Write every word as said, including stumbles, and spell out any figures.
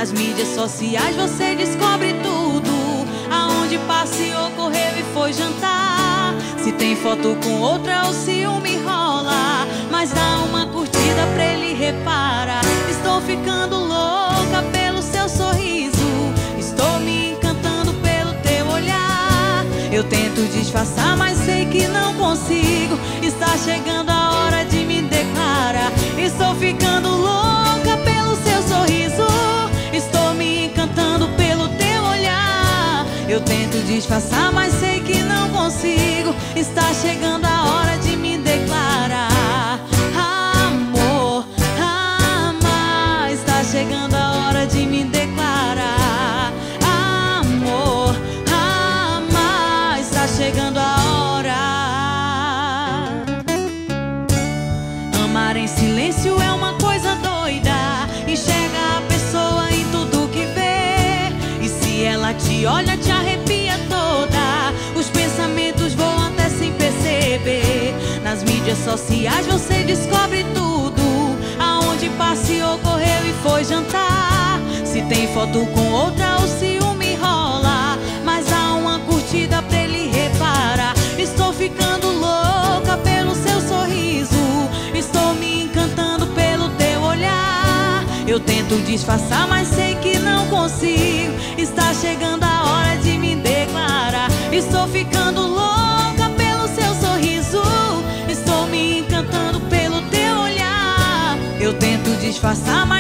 Nas mídias sociais você descobre tudo, aonde passeou, correu e foi jantar. Se tem foto com outra, o ciúme rola, mas dá uma curtida pra ele reparar. Estou ficando louca pelo seu sorriso, estou me encantando pelo teu olhar. Eu tento disfarçar, mas sei que não consigo. Está chegando a hora de me declarar. Estou ficando louca pelo seu sorriso, estou me encantando pelo teu olhar. Eu tento disfarçar, mas sei que não consigo. Está chegando a hora de me declarar. Amor, amar. Está chegando a hora de me declarar. Amor, amar. Está chegando a hora. Amar em silêncio é uma coisa doida. Enxerga a pessoa em tudo que vê, e se ela te olha, te arrepia toda. Os pensamentos voam até sem perceber. Nas mídias sociais você descobre tudo, aonde passeou, correu e foi jantar. Se tem foto com outra, o ciúme rola, mas dá uma curtida pra ele reparar. Estou ficando louca pelo seu sorriso, estou me encantando pelo teu olhar. Eu tento disfarçar, mas sei que não consigo. Está chegando a hora de me declarar. Estou ficando louca pelo seu sorriso, estou me encantando pelo teu olhar. Eu tento disfarçar, mas